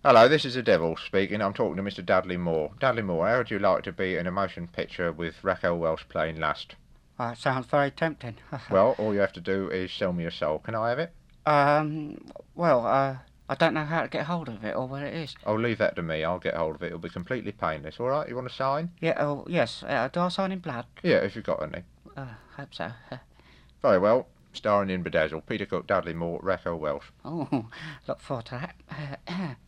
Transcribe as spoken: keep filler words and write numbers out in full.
Hello, this is the Devil speaking. I'm talking to Mister Dudley Moore. Dudley Moore, how would you like to be in a motion picture with Raquel Welch playing Lust? Uh, it sounds very tempting. Well, all you have to do is sell me your soul. Can I have it? um, well, uh, I don't know how to get hold of it or what it is. I'll leave that to me. I'll get hold of it. It'll be completely painless. All right? You want to sign? Yeah, oh, yes. Uh, do I sign in blood? Yeah, if you've got any. Uh, hope so. Very well. Starring in Bedazzle, Peter Cook, Dudley Moore, Raquel Welch. Oh, look forward to that.